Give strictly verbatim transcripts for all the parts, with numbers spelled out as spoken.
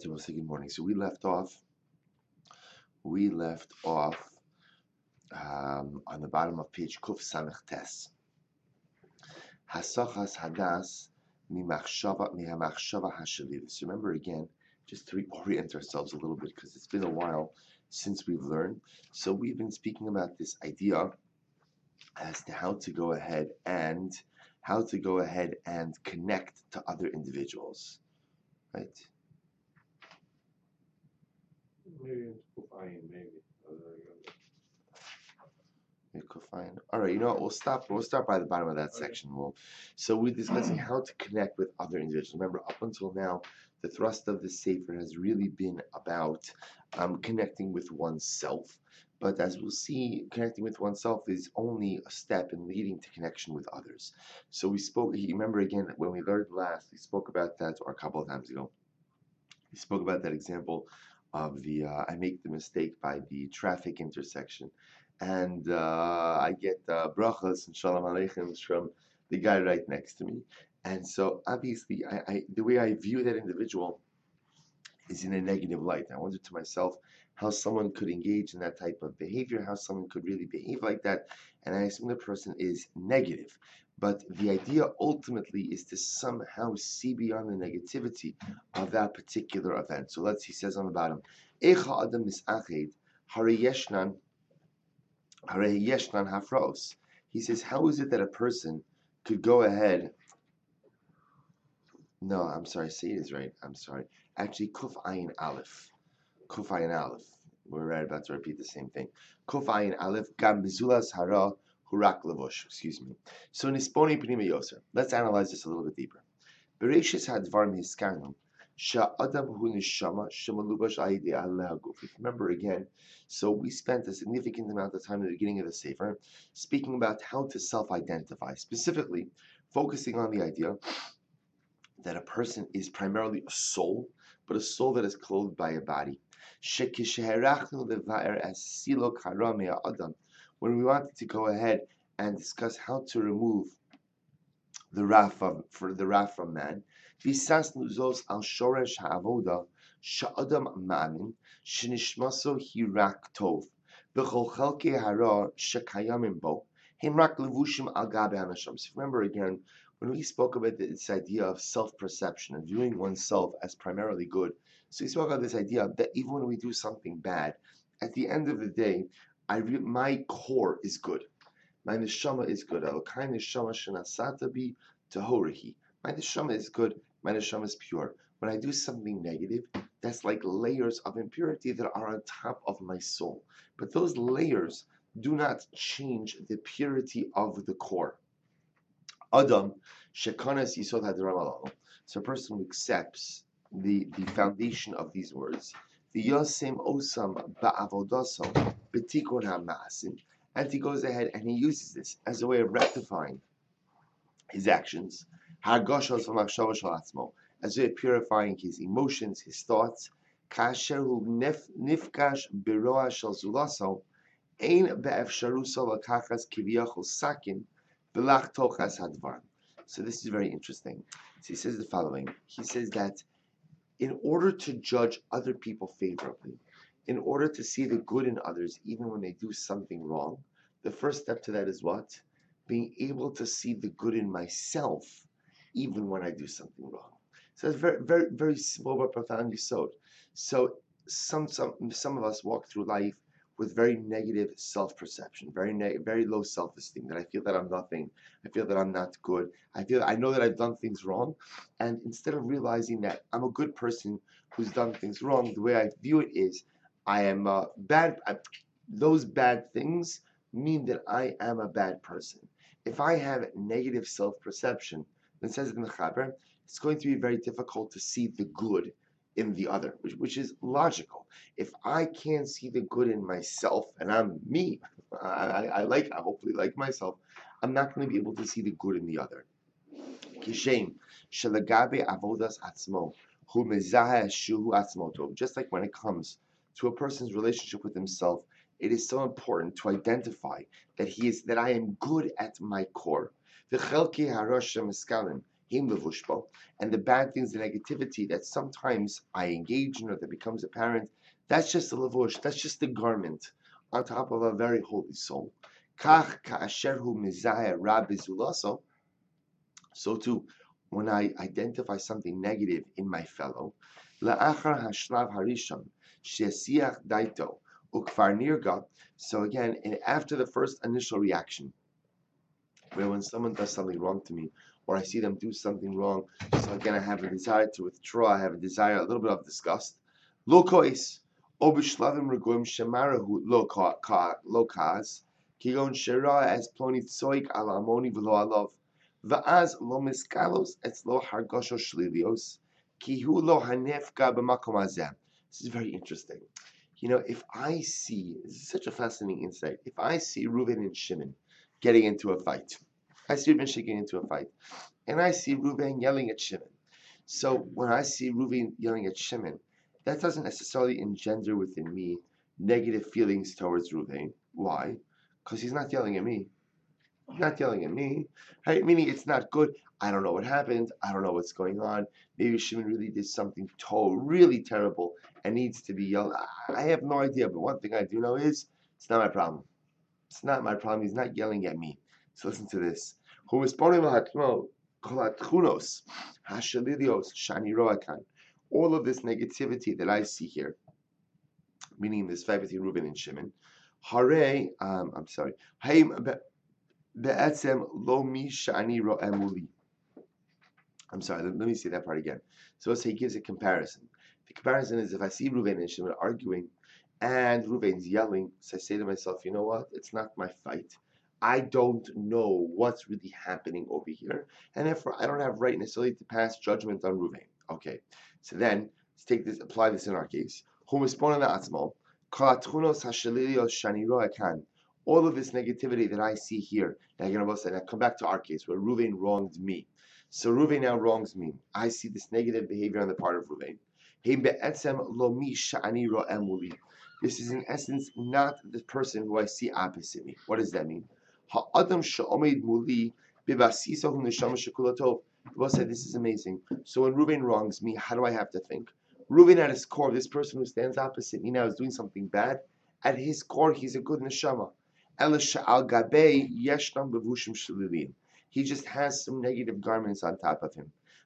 right, we'll say good morning. So we left off, we left off um, on the bottom of page Kuf Samech Tes. Hasachas Hadas Mimachshava Mihamachshava Hashaliv. So remember again, just to reorient ourselves a little bit, because it's been a while since we've learned. So we've been speaking about this idea as to how to go ahead and how to go ahead and connect to other individuals, right? Maybe it's Kufayin, maybe. I don't Fine. All right. You know what? We'll stop. We'll start by the bottom of that Okay. section. We'll, so we're discussing how to connect with other individuals. Remember, up until now, the thrust of the Sefer has really been about um, connecting with oneself. But as we'll see, connecting with oneself is only a step in leading to connection with others. So we spoke. You remember again when we learned last, we spoke about that, or a couple of times ago. We spoke about that example of the uh, I make the mistake by the traffic intersection, and uh, I get uh, brachas and shalom aleichem from the guy right next to me, and so obviously I, I the way I view that individual is in a negative light. I wonder to myself how someone could engage in that type of behavior, how someone could really behave like that, and I assume the person is negative. But the idea ultimately is to somehow see beyond the negativity of that particular event. So let's, he says on the bottom, Eicha adam misached, hare yeshnan, hare yeshnan hafros. He says, how is it that a person could go ahead? No, I'm sorry, say it is right. I'm sorry. Actually, Kuf Ayin Aleph. Kuf Ayin Aleph. We're right about to repeat the same thing. Kuf Ayin Aleph, Gam Bizulas Hara Hurak Levush. Excuse me. So Nisponi Pnima Yoser. Let's analyze this a little bit deeper. Bereshis Hadvarim Hiskarnu. Sha'adam hu neshama shemalubash ayidei aleh haguf. Remember again, so we spent a significant amount of time at the beginning of the Sefer speaking about how to self-identify, specifically focusing on the idea that a person is primarily a soul, but a soul that is clothed by a body. When we wanted to go ahead and discuss how to remove the wrath from for the wrath from man, bisasnu zos al shoresh ha'avoda sha'adam ma'amin shenishmaso hirak tov v'chol chelkei hara shekayamim bo himrak levushim al gabe hanasham. So remember again, when we spoke about this idea of self-perception and viewing oneself as primarily good, so we spoke about this idea that even when we do something bad, at the end of the day, I re- my core is good. My neshama is good. Elokai neshama shenasata bi tahorihi. My neshama is good. My neshama is pure. When I do something negative, that's like layers of impurity that are on top of my soul. But those layers do not change the purity of the core. Adam shekanas yisod hadaram alalu. So a person who accepts the, the foundation of these words, the yosem osam ba'avodaso betikon ha'masim, and he goes ahead and he uses this as a way of rectifying his actions, hargoshos v'machshavos shel atzmo, as a way of purifying his emotions, his thoughts. Kasher hu nifkash biroa shel zulaso, ein be'efsharuso lakachas kiviyachol sakin. So this is very interesting. So he says the following. He says that in order to judge other people favorably, in order to see the good in others, even when they do something wrong, the first step to that is what? Being able to see the good in myself, even when I do something wrong. So it's very, very, very small but profound yesod. So some, some, some of us walk through life with very negative self-perception, very ne- very low self-esteem, that I feel that I'm nothing, I feel that I'm not good, I feel I know that I've done things wrong, and instead of realizing that I'm a good person who's done things wrong, the way I view it is, I am uh, bad, I, those bad things mean that I am a bad person. If I have negative self-perception, then it says in the Chaber, it's going to be very difficult to see the good in the other, which, which is logical. If I can't see the good in myself, and I'm me, I, I, I like, I hopefully like myself, I'm not going to be able to see the good in the other. Kishem shelagabe avodas atzmo hu mezaheh shuhu atzmo tov. Just like when it comes to a person's relationship with himself, it is so important to identify that he is that I am good at my core. The chelkei harosh miskalim him levushbo, and the bad things, the negativity that sometimes I engage in or that becomes apparent, that's just the levush, that's just the garment on top of a very holy soul. Kach ka'asher hu mizaya ra bizulaso. So too, when I identify something negative in my fellow, la'achar hashlav harishon shesiach daito ukvar nirga. So again, and after the first initial reaction, where when someone does something wrong to me, or I see them do something wrong, so again I have a desire to withdraw, I have a desire, a little bit of disgust. Lo kois, o b'shlavim regoim shemarahu lo kaz, kigon shera as ploni tzoik al amoni v'lo alav, va'az lo miskalos etzlo hargosho shlilios, ki hu lo hanefka b'makom hazeh. This is very interesting. You know, if I see, this is such a fascinating insight, if I see Reuven and Shimon getting into a fight, I see Reuven getting into a fight, and I see Reuven yelling at Shimon. So when I see Reuven yelling at Shimon, that doesn't necessarily engender within me negative feelings towards Reuven. Why? Because he's not yelling at me. He's not yelling at me. Right? Meaning it's not good. I don't know what happened. I don't know what's going on. Maybe Shimon really did something to- really terrible and needs to be yelled. I have no idea. But one thing I do know is it's not my problem. It's not my problem. He's not yelling at me. So listen to this. Who is all of this negativity that I see here, meaning this fight between Reuben and Shimon, Hare, um, I'm sorry, I'm sorry, let, let me say that part again. So let's say he gives a comparison. The comparison is if I see Reuven and Shimon arguing and Reuven's yelling, so I say to myself, you know what? It's not my fight. I don't know what's really happening over here. And therefore, I don't have right necessarily to pass judgment on Reuven. Okay. So then, let's take this, apply this in our case. All of this negativity that I see here, now I'm going to come back to our case where Reuven wronged me. So Reuven now wrongs me. I see this negative behavior on the part of Reuven. This is in essence not the person who I see opposite me. What does that mean? The Bible said this is amazing. So when Reuven wrongs me, how do I have to think? Reuven at his core, this person who stands opposite me now is doing something bad. At his core, he's a good neshama. He just has some negative garments on top of him.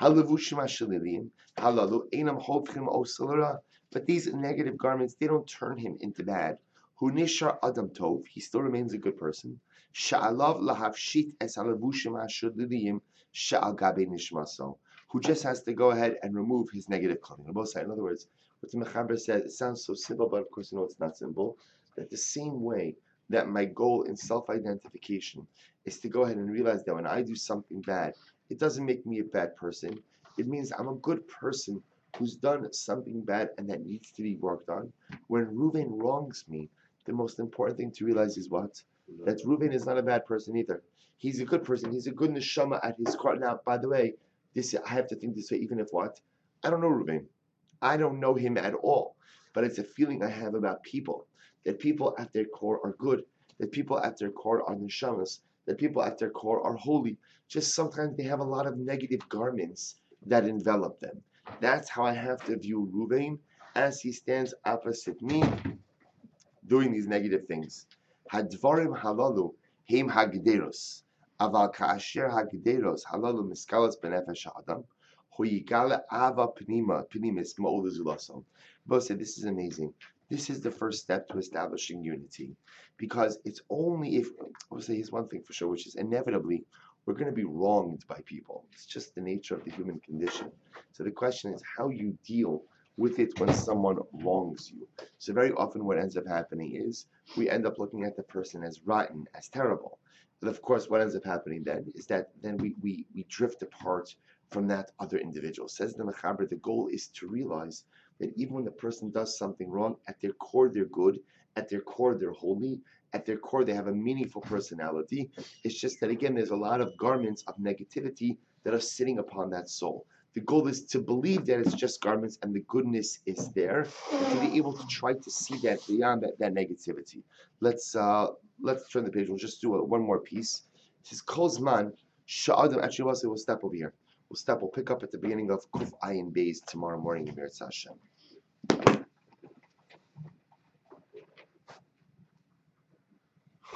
But these negative garments, they don't turn him into bad. Hunishar Adam Tov, he still remains a good person. Sha'alav lahavshit es halavushim hashudliyim sha'al gabe nishmaso, who just has to go ahead and remove his negative clothing. On both sides. In other words, what the Mechaber says, it sounds so simple, but of course you know it's not simple. That the same way that my goal in self-identification is to go ahead and realize that when I do something bad, it doesn't make me a bad person. It means I'm a good person who's done something bad and that needs to be worked on. When Reuven wrongs me, the most important thing to realize is what? That Reuven is not a bad person either. He's a good person. He's a good neshama at his core. Now, by the way, this I have to think this way, even if what? I don't know Reuven. I don't know him at all. But it's a feeling I have about people. That people at their core are good. That people at their core are neshamas. That people at their core are holy. Just sometimes they have a lot of negative garments that envelop them. That's how I have to view Reuven as he stands opposite me doing these negative things. Hadvarim halalu heim hagderos. Aval ka'asher hagderos halalu miskalas benefesh adam. Hoyigala ava pnima pnimis ma'olazulasom. Both said this is amazing. This is the first step to establishing unity, because it's only if I will say here's one thing for sure, which is inevitably we're going to be wronged by people. It's just the nature of the human condition. So the question is how you deal with it when someone wrongs you. So very often what ends up happening is we end up looking at the person as rotten, as terrible. But of course what ends up happening then is that then we, we, we drift apart from that other individual. Says the Mechaber, the goal is to realize that even when the person does something wrong, at their core they're good, at their core they're holy, at their core they have a meaningful personality. It's just that again there's a lot of garments of negativity that are sitting upon that soul. The goal is to believe that it's just garments and the goodness is there, and to be able to try to see that beyond that, that negativity. Let's uh, let's turn the page. We'll just do a, one more piece. It says Kol Zman Sha'adam. Actually, we'll, we'll step over here. We'll stop. We'll pick up at the beginning of Kuf Ayin Beis tomorrow morning, Mir Hashem.